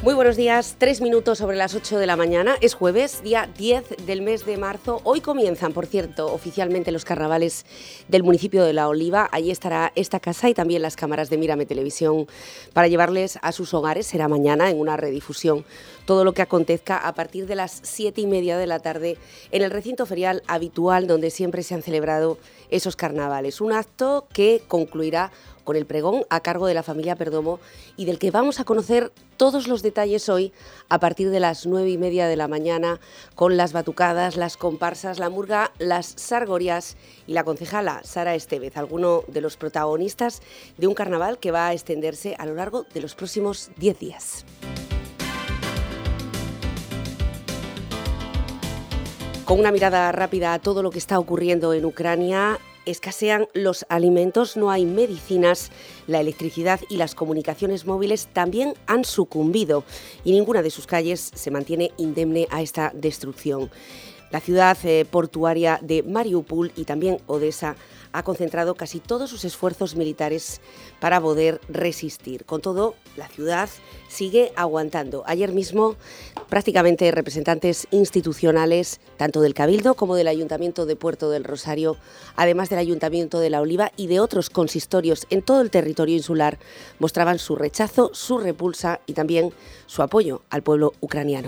Muy buenos días, 3 minutos sobre las 8 de la mañana. Es jueves, día 10 del mes de marzo. Hoy comienzan, por cierto, oficialmente los carnavales del municipio de La Oliva. Allí estará esta casa y también las cámaras de Mírame Televisión para llevarles a sus hogares. Será mañana en una redifusión todo lo que acontezca a partir de las 7:30 de la tarde en el recinto ferial habitual donde siempre se han celebrado esos carnavales. Un acto que concluirá con el pregón a cargo de la familia Perdomo y del que vamos a conocer todos los detalles hoy a partir de las 9:30 de la mañana con las batucadas, las comparsas, la murga, las sargorias y la concejala Sara Estevez, alguno de los protagonistas de un carnaval que va a extenderse a lo largo de los próximos 10 días. Con una mirada rápida a todo lo que está ocurriendo en Ucrania, escasean los alimentos, no hay medicinas, la electricidad y las comunicaciones móviles también han sucumbido y ninguna de sus calles se mantiene indemne a esta destrucción. La ciudad portuaria de Mariupol y también Odesa ha concentrado casi todos sus esfuerzos militares para poder resistir. Con todo, la ciudad sigue aguantando. Ayer mismo, prácticamente representantes institucionales, tanto del Cabildo como del Ayuntamiento de Puerto del Rosario, además del Ayuntamiento de La Oliva y de otros consistorios en todo el territorio insular, mostraban su rechazo, su repulsa y también su apoyo al pueblo ucraniano.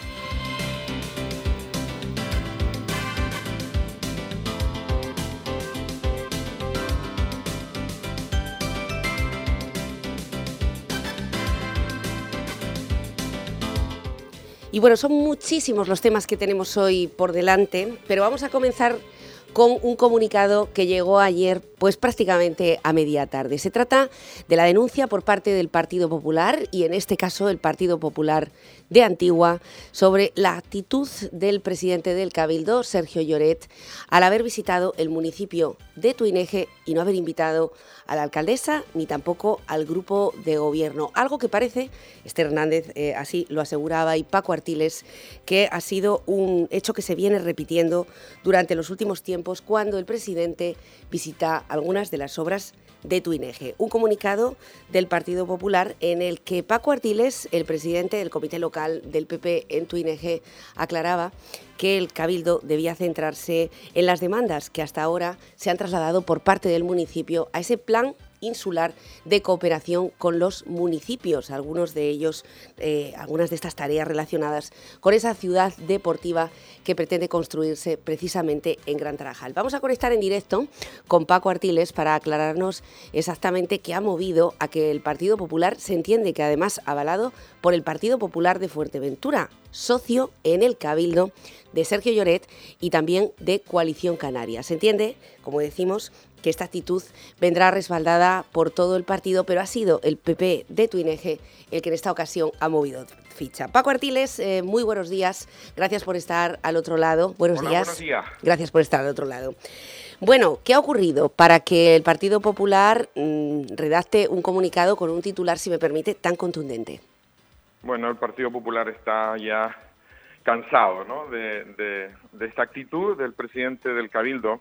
Y bueno, son muchísimos los temas que tenemos hoy por delante, pero vamos a comenzar con un comunicado que llegó ayer, pues prácticamente a media tarde. Se trata de la denuncia por parte del Partido Popular, y en este caso el Partido Popular de Antigua, sobre la actitud del presidente del Cabildo, Sergio Lloret, al haber visitado el municipio de Tuineje y no haber invitado a la alcaldesa ni tampoco al grupo de gobierno. Algo que parece, Esther Hernández así lo aseguraba y Paco Artiles, que ha sido un hecho que se viene repitiendo durante los últimos tiempos cuando el presidente visita algunas de las obras de Tuineje. Un comunicado del Partido Popular en el que Paco Artiles, el presidente del comité local del PP en Tuineje, aclaraba que el Cabildo debía centrarse en las demandas que hasta ahora se han trasladado por parte del municipio a ese plan insular de cooperación con los municipios, algunos de ellos, algunas de estas tareas relacionadas con esa ciudad deportiva que pretende construirse precisamente en Gran Tarajal. Vamos a conectar en directo con Paco Artiles para aclararnos exactamente qué ha movido a que el Partido Popular, se entiende que además avalado por el Partido Popular de Fuerteventura, socio en el Cabildo de Sergio Lloret y también de Coalición Canaria. Se entiende, como decimos, que esta actitud vendrá respaldada por todo el partido, pero ha sido el PP de Tuineje el que en esta ocasión ha movido ficha. Paco Artiles, muy buenos días. Gracias por estar al otro lado. Buenos días. Buenos días. Gracias por estar al otro lado. Bueno, ¿qué ha ocurrido para que el Partido Popular redacte un comunicado con un titular, si me permite, tan contundente? Bueno, el Partido Popular está ya cansado, ¿no?, de esta actitud del presidente del Cabildo.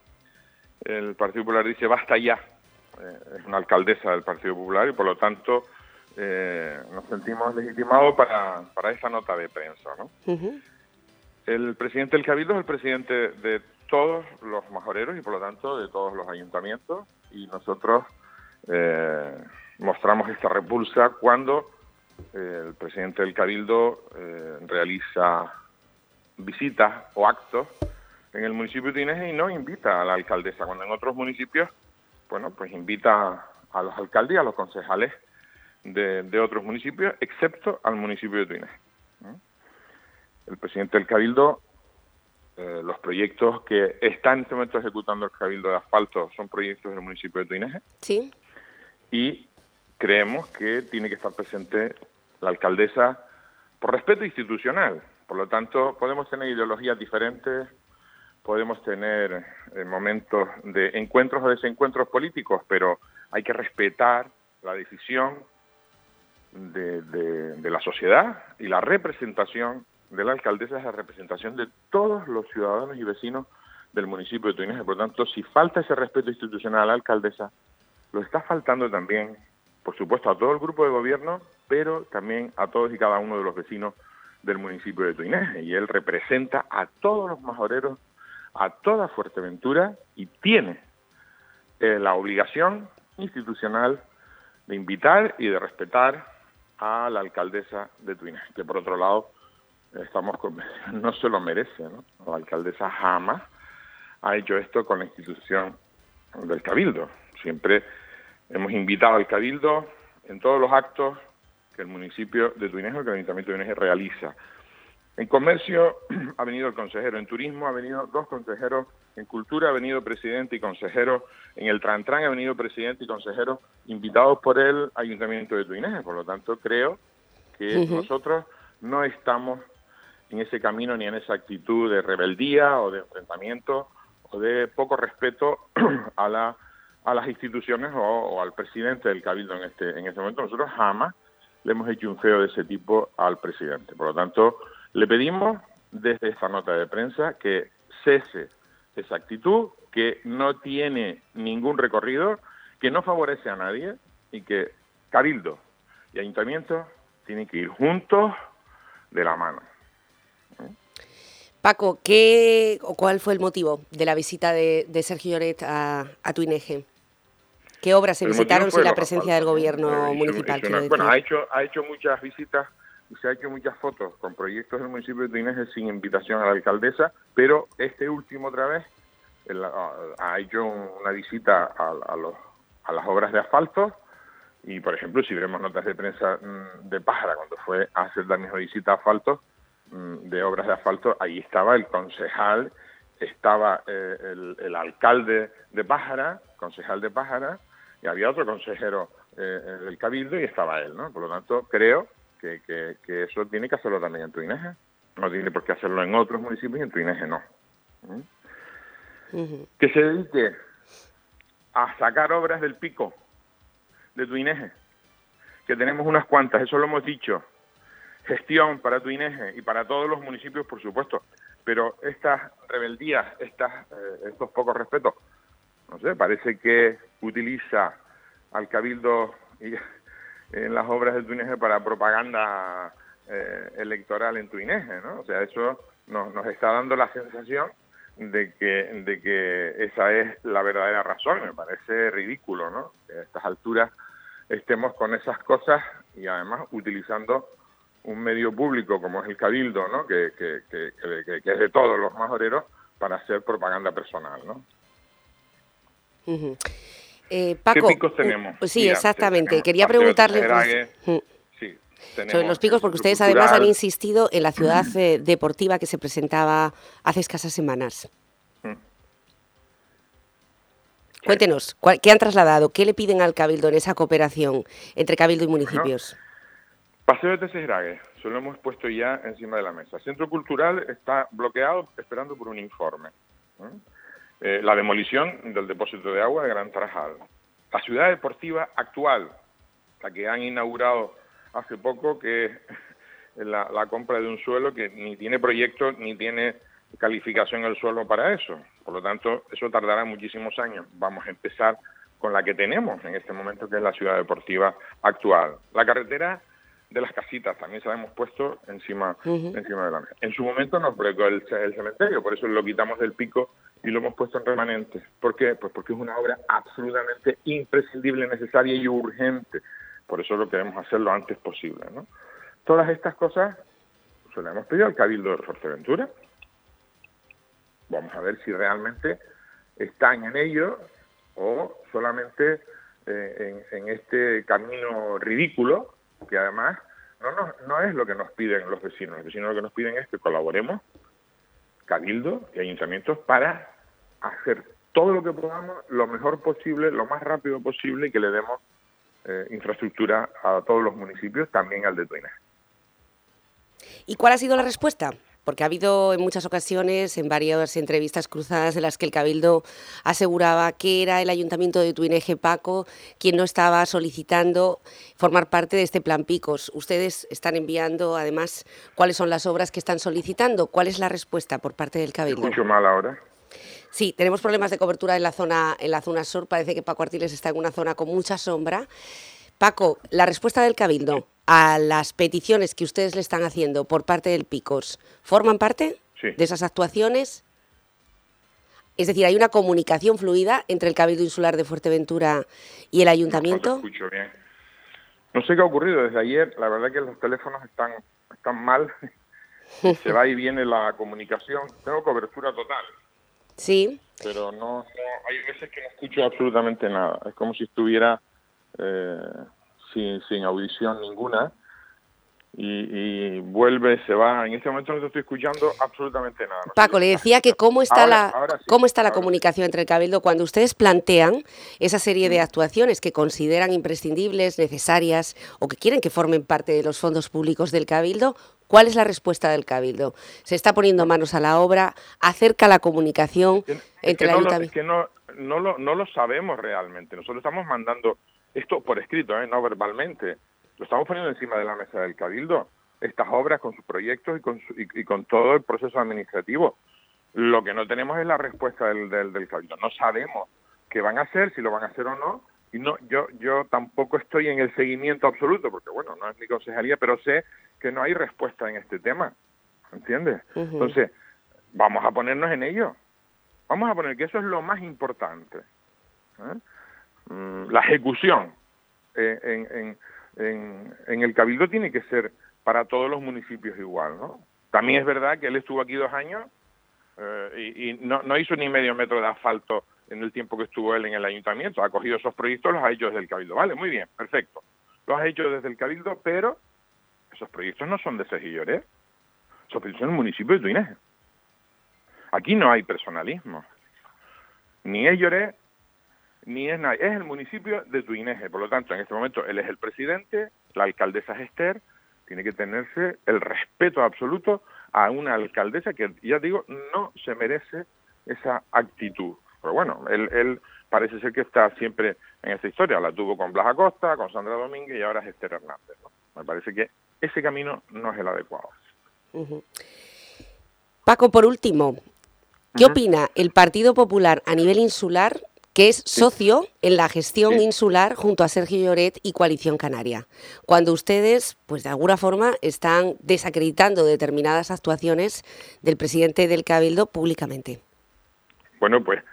El Partido Popular dice basta ya. Es una alcaldesa del Partido Popular y por lo tanto nos sentimos legitimados para esta nota de prensa, ¿no? Uh-huh. El presidente del Cabildo es el presidente de todos los majoreros y por lo tanto de todos los ayuntamientos, y nosotros mostramos esta repulsa cuando el presidente del Cabildo realiza visitas o actos en el municipio de Tuineje y no invita a la alcaldesa, cuando en otros municipios, bueno, pues invita a los alcaldes y a los concejales de otros municipios, excepto al municipio de Tuineje. El presidente del Cabildo, los proyectos que está en este momento ejecutando el Cabildo de asfalto son proyectos del municipio de Tuineje. Sí. Y creemos que tiene que estar presente la alcaldesa por respeto institucional. Por lo tanto, podemos tener ideologías diferentes, podemos tener momentos de encuentros o desencuentros políticos, pero hay que respetar la decisión de la sociedad, y la representación de la alcaldesa es la representación de todos los ciudadanos y vecinos del municipio de Tuineje. Por lo tanto, si falta ese respeto institucional a la alcaldesa, lo está faltando también, por supuesto, a todo el grupo de gobierno, pero también a todos y cada uno de los vecinos del municipio de Tuineje. Y él representa a todos los majoreros, a toda Fuerteventura, y tiene la obligación institucional de invitar y de respetar a la alcaldesa de Tuineje, que por otro lado no se lo merece, ¿no? La alcaldesa jamás ha hecho esto con la institución del Cabildo. Siempre hemos invitado al Cabildo en todos los actos que el municipio de Tuineje, que el Ayuntamiento de Tuineje realiza. En comercio ha venido el consejero, en turismo ha venido 2 consejeros, en cultura ha venido presidente y consejero, en el Trantrán ha venido presidente y consejero, invitados por el Ayuntamiento de Tuineje. Por lo tanto, creo que nosotros no estamos en ese camino ni en esa actitud de rebeldía o de enfrentamiento o de poco respeto a las instituciones o al presidente del Cabildo en este momento. Nosotros jamás le hemos hecho un feo de ese tipo al presidente. Por lo tanto, le pedimos desde esta nota de prensa que cese esa actitud, que no tiene ningún recorrido, que no favorece a nadie y que Cabildo y Ayuntamiento tienen que ir juntos de la mano. Paco, ¿cuál fue el motivo de la visita de Sergio Lloret a Tuineje? ¿Qué obras se visitaron sin la presencia del gobierno municipal? Bueno, ha hecho muchas visitas y se ha hecho muchas fotos con proyectos del municipio de Tuineje sin invitación a la alcaldesa, pero este último otra vez ha hecho una visita a las obras de asfalto y, por ejemplo, si vemos notas de prensa de Pájara, cuando fue a hacer la misma visita a asfalto, de obras de asfalto, ahí estaba el concejal, estaba el alcalde de Pájara, concejal de Pájara, y había otro consejero del Cabildo y estaba él, ¿no? Por lo tanto, creo que eso tiene que hacerlo también en Tuineje. No tiene por qué hacerlo en otros municipios y en Tuineje no. Que se dedique a sacar obras del pico de Tuineje, que tenemos unas cuantas, eso lo hemos dicho. Gestión para Tuineje y para todos los municipios, por supuesto, pero estas rebeldías, estos pocos respetos, no sé, parece que utiliza al Cabildo en las obras de Tuineje para propaganda electoral en Tuineje, ¿no? O sea, eso nos está dando la sensación de que esa es la verdadera razón. Me parece ridículo, ¿no? Que a estas alturas estemos con esas cosas y además utilizando un medio público como es el Cabildo, ¿no? Que es de todos los majoreros para hacer propaganda personal, ¿no? Paco, ¿qué picos tenemos? Sí, mira, exactamente. Quería preguntarle sobre los picos, porque ustedes además han insistido en la ciudad deportiva que se presentaba hace escasas semanas. Cuéntenos, ¿qué han trasladado? ¿Qué le piden al Cabildo en esa cooperación entre Cabildo y municipios? Bueno, Paseo de Tesesrague, se lo hemos puesto ya encima de la mesa. Centro Cultural está bloqueado esperando por un informe. La demolición del depósito de agua de Gran Tarajal. La ciudad deportiva actual, la que han inaugurado hace poco, que es la compra de un suelo que ni tiene proyecto ni tiene calificación el suelo para eso. Por lo tanto, eso tardará muchísimos años. Vamos a empezar con la que tenemos en este momento, que es la ciudad deportiva actual. La carretera de las casitas también se la hemos puesto encima de la mesa. En su momento nos bloqueó el cementerio, por eso lo quitamos del pico y lo hemos puesto en remanente. ¿Por qué? Pues porque es una obra absolutamente imprescindible, necesaria y urgente. Por eso lo queremos hacer lo antes posible, ¿no? Todas estas cosas se las hemos pedido al Cabildo de Fuerteventura. Vamos a ver si realmente están en ello o solamente en este camino ridículo, que además no es lo que nos piden los vecinos. Los vecinos lo que nos piden es que colaboremos, Cabildo y ayuntamientos, para hacer todo lo que podamos, lo mejor posible, lo más rápido posible, y que le demos infraestructura a todos los municipios, también al de Tuineje. ¿Y cuál ha sido la respuesta? Porque ha habido en muchas ocasiones, en varias entrevistas cruzadas, en las que el Cabildo aseguraba que era el Ayuntamiento de Tuineje, Paco, quien no estaba solicitando formar parte de este plan Picos. Ustedes están enviando, además, cuáles son las obras que están solicitando. ¿Cuál es la respuesta por parte del Cabildo? ¿Escucho mal ahora? Sí, tenemos problemas de cobertura en la zona sur. Parece que Paco Artiles está en una zona con mucha sombra. Paco, la respuesta del Cabildo. a las peticiones que ustedes le están haciendo por parte del PICOS, ¿forman parte de esas actuaciones? Es decir, ¿hay una comunicación fluida entre el Cabildo Insular de Fuerteventura y el Ayuntamiento? No te escucho bien. No sé qué ha ocurrido desde ayer. La verdad que los teléfonos están mal. Se va y viene la comunicación. Tengo cobertura total. Sí. Pero no, hay veces que no escucho absolutamente nada. Es como si estuviera sin audición ninguna. Y vuelve, se va. En este momento no te estoy escuchando absolutamente nada. No Paco, le decía que cómo está la comunicación entre el Cabildo cuando ustedes plantean esa serie de actuaciones que consideran imprescindibles, necesarias o que quieren que formen parte de los fondos públicos del Cabildo. ¿Cuál es la respuesta del Cabildo? ¿Se está poniendo manos a la obra? ¿Acerca la comunicación entre el Ayuntamiento? Es que no lo sabemos realmente. Nosotros estamos mandando esto por escrito, no verbalmente. Lo estamos poniendo encima de la mesa del Cabildo, estas obras con sus proyectos y con todo el proceso administrativo. Lo que no tenemos es la respuesta del Cabildo. No sabemos qué van a hacer, si lo van a hacer o no. Y no, yo tampoco estoy en el seguimiento absoluto, porque bueno, no es mi concejalía, pero sé que no hay respuesta en este tema. ¿Entiendes? Entonces, vamos a ponernos en ello. Vamos a poner que eso es lo más importante. La ejecución en el Cabildo tiene que ser para todos los municipios igual, ¿no? También es verdad que él estuvo aquí 2 años y no hizo ni medio metro de asfalto en el tiempo que estuvo él en el ayuntamiento. Ha cogido esos proyectos, los ha hecho desde el Cabildo. Vale, muy bien, perfecto. Los ha hecho desde el Cabildo, pero esos proyectos no son de Sergi Lloret. Esos proyectos son del municipio de Tuineje. Aquí no hay personalismo. Ni es Lloret, ni es nadie. Es el municipio de Tuineje. Por lo tanto, en este momento él es el presidente, la alcaldesa es Esther. Tiene que tenerse el respeto absoluto a una alcaldesa que, ya digo, no se merece esa actitud. Pero bueno, él parece ser que está siempre en esta historia. La tuvo con Blas Acosta, con Sandra Domínguez y ahora es Esther Hernández, ¿no? Me parece que ese camino no es el adecuado. Paco, por último, ¿qué opina el Partido Popular a nivel insular, que es socio en la gestión insular junto a Sergi Lloret y Coalición Canaria, cuando ustedes, pues de alguna forma, están desacreditando determinadas actuaciones del presidente del Cabildo públicamente? Bueno, pues...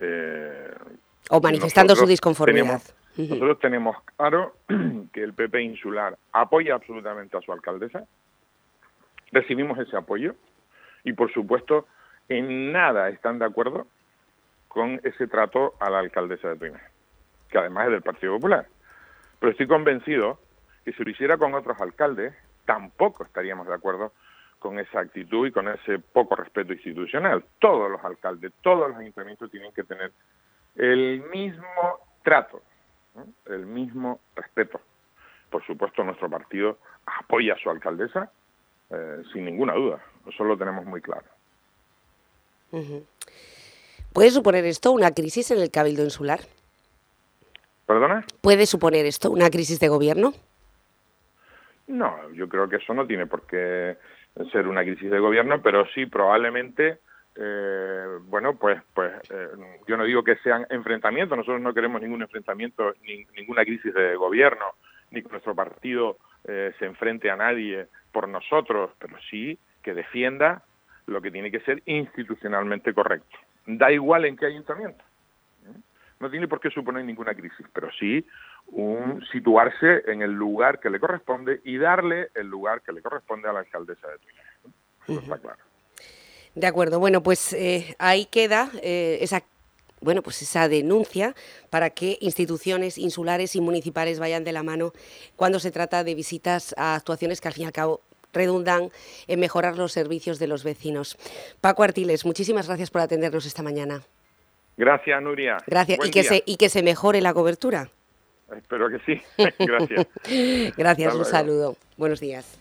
o manifestando su disconformidad. Nosotros tenemos claro que el PP insular apoya absolutamente a su alcaldesa, recibimos ese apoyo y, por supuesto, en nada están de acuerdo con ese trato a la alcaldesa de Tuineje, que además es del Partido Popular. Pero estoy convencido que si lo hiciera con otros alcaldes, tampoco estaríamos de acuerdo con esa actitud y con ese poco respeto institucional. Todos los alcaldes, todos los ayuntamientos tienen que tener el mismo trato, ¿no? El mismo respeto. Por supuesto, nuestro partido apoya a su alcaldesa sin ninguna duda. Eso lo tenemos muy claro. ¿Puede suponer esto una crisis en el Cabildo Insular? ¿Perdona? ¿Puede suponer esto una crisis de gobierno? No, yo creo que eso no tiene por qué ser una crisis de gobierno, pero sí probablemente, yo no digo que sean enfrentamientos, nosotros no queremos ningún enfrentamiento, ninguna crisis de gobierno, ni que nuestro partido se enfrente a nadie por nosotros, pero sí que defienda lo que tiene que ser institucionalmente correcto. Da igual en qué ayuntamiento. No tiene por qué suponer ninguna crisis, pero sí situarse en el lugar que le corresponde y darle el lugar que le corresponde a la alcaldesa de Tuineje. Eso está claro. De acuerdo. Bueno, pues ahí queda esa denuncia para que instituciones insulares y municipales vayan de la mano cuando se trata de visitas a actuaciones que al fin y al cabo redundan en mejorar los servicios de los vecinos. Paco Artiles, muchísimas gracias por atendernos esta mañana. Gracias, Nuria. Gracias. Y que se mejore la cobertura. Espero que sí. Gracias. Gracias, un saludo. Buenos días.